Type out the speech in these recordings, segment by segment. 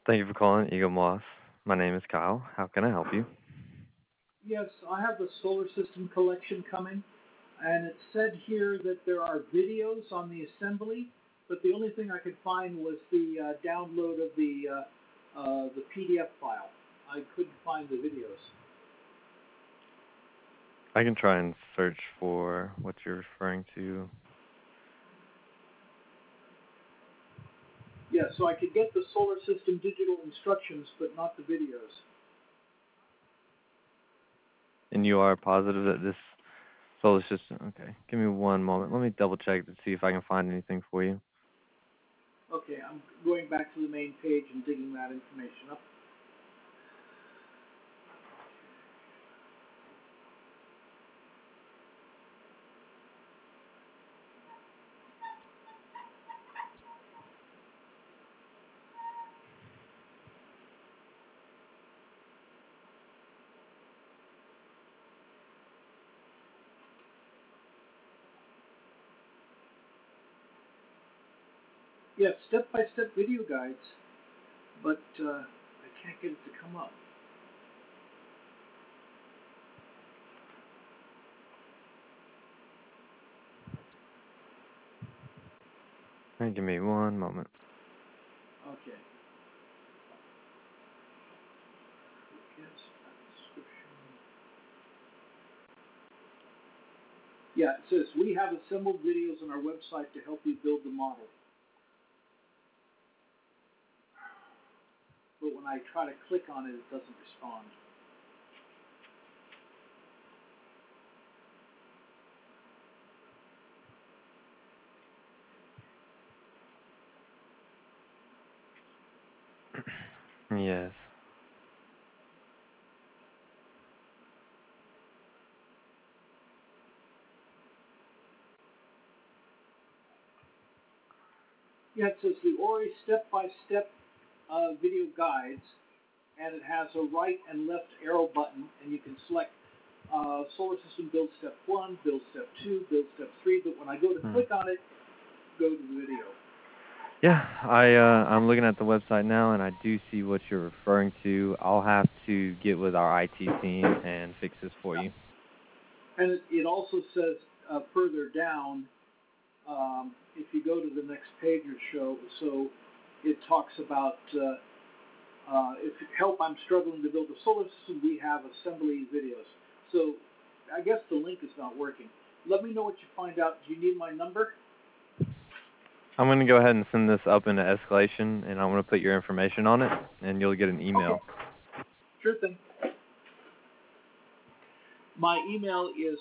Thank you for calling Eagle Moss. My name is Kyle. How can I help you? Yes, I have the solar system collection coming, and it said here that there are videos on the assembly, but the only thing I could find was the download of the PDF file. I couldn't find the videos. I can try and search for what you're referring to. Yeah, so I could get the solar system digital instructions, but not the videos. And you are positive that this solar system. Okay, give me one moment. Let me double check to see if I can find anything for you. Okay, I'm going back to the main page and digging that information up. Yeah, step-by-step video guides, but I can't get it to come up. All right, give me one moment. Okay. Yes, description. Yeah, it says we have assembled videos on our website to help you build the model. But when I try to click on it, it doesn't respond. Yes. Yeah, it says the Ori step-by-step video guides, and it has a right and left arrow button, and you can select solar system build step 1, build step 2, build step 3, but when I go to Hmm. click on it, go to the video. Yeah, I'm looking at the website now, and I do see what you're referring to. I'll have to get with our IT team and fix this for you. And it also says further down, if you go to the next page or so it talks about if help, I'm struggling to build a solar system. We have assembly videos. So I guess the link is not working. Let me know what you find out. Do you need my number? I'm going to go ahead and send this up into escalation, and I'm going to put your information on it, and you'll get an Okay, email. sure thing. My email is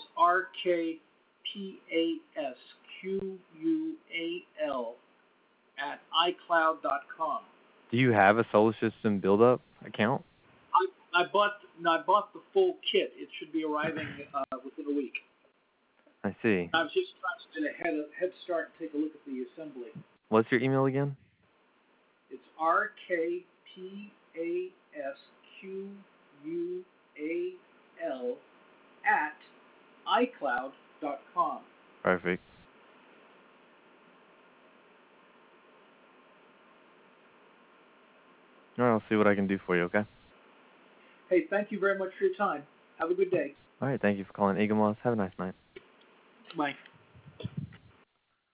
rkpasqual@icloud.com. Do you have a solar system build-up account? I bought the full kit. It should be arriving within a week. I see. I was just trying to get a head start and take a look at the assembly. What's your email again? It's rkpasqual at icloud.com. Perfect. All right, I'll see what I can do for you, okay? Hey, thank you very much for your time. Have a good day. All right, thank you for calling Eagle Moss. Have a nice night. Bye.